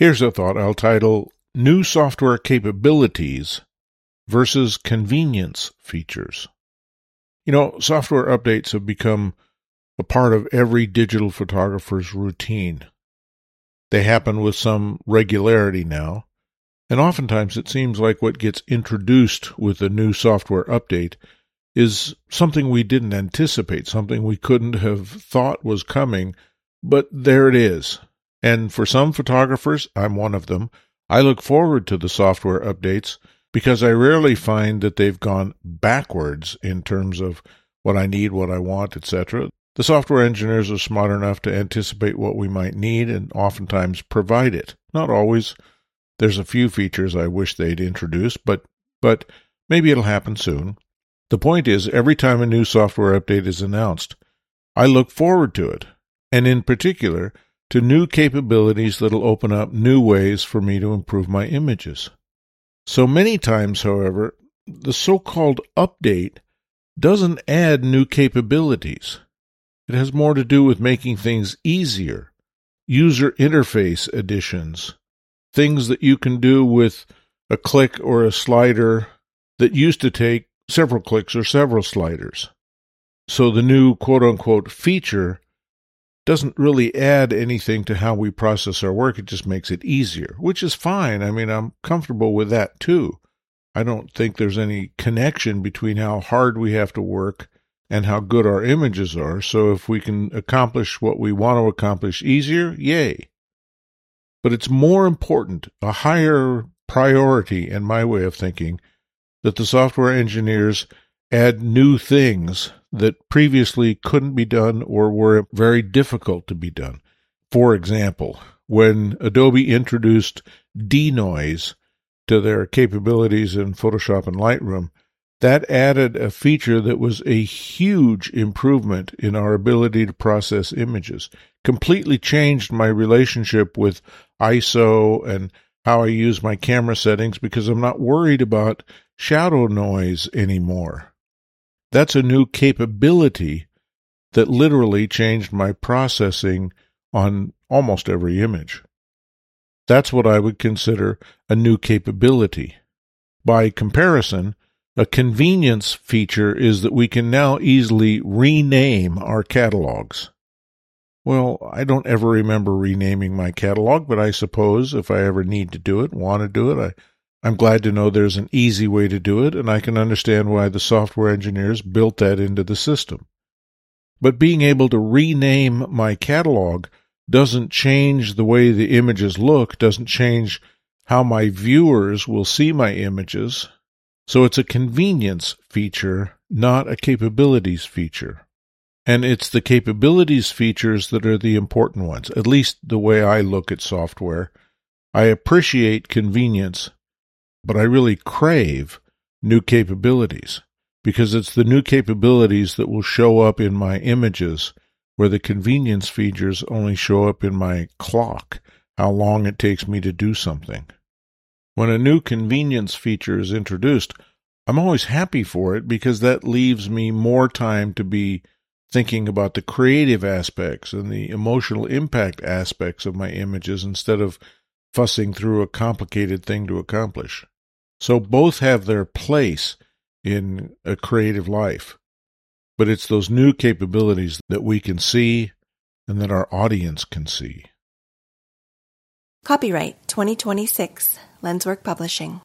Here's a thought I'll title New Software Capabilities versus Convenience Features. Software updates have become a part of every digital photographer's routine. They happen with some regularity now, and oftentimes it seems like what gets introduced with a new software update is something we didn't anticipate, something we couldn't have thought was coming, but there it is. And for some photographers, I'm one of them, I look forward to the software updates because I rarely find that they've gone backwards in terms of what I need, what I want, etc. The software engineers are smart enough to anticipate what we might need and oftentimes provide it. Not always. There's a few features I wish they'd introduce, but maybe it'll happen soon. The point is, every time a new software update is announced, I look forward to it, and in particular, to new capabilities that'll open up new ways for me to improve my images. So many times, however, the so-called update doesn't add new capabilities. It has more to do with making things easier, user interface additions, things that you can do with a click or a slider that used to take several clicks or several sliders. So the new quote-unquote feature doesn't really add anything to how we process our work. It just makes it easier, which is fine. I mean, I'm comfortable with that too. I don't think there's any connection between how hard we have to work and how good our images are. So if we can accomplish what we want to accomplish easier, yay. But it's more important, a higher priority in my way of thinking, that the software engineers add new things that previously couldn't be done or were very difficult to be done. For example, when Adobe introduced denoise to their capabilities in Photoshop and Lightroom, that added a feature that was a huge improvement in our ability to process images, completely changed my relationship with ISO and how I use my camera settings because I'm not worried about shadow noise anymore. That's a new capability that literally changed my processing on almost every image. That's what I would consider a new capability. By comparison, a convenience feature is that we can now easily rename our catalogs. Well, I don't ever remember renaming my catalog, but I suppose if I ever need to do it, want to do it, I'm glad to know there's an easy way to do it, and I can understand why the software engineers built that into the system. But being able to rename my catalog doesn't change the way the images look, doesn't change how my viewers will see my images. So it's a convenience feature, not a capabilities feature. And it's the capabilities features that are the important ones, at least the way I look at software. I appreciate convenience, but I really crave new capabilities because it's the new capabilities that will show up in my images where the convenience features only show up in my clock, how long it takes me to do something. When a new convenience feature is introduced, I'm always happy for it because that leaves me more time to be thinking about the creative aspects and the emotional impact aspects of my images instead of fussing through a complicated thing to accomplish. So both have their place in a creative life, but it's those new capabilities that we can see and that our audience can see. Copyright 2026, Lenswork Publishing.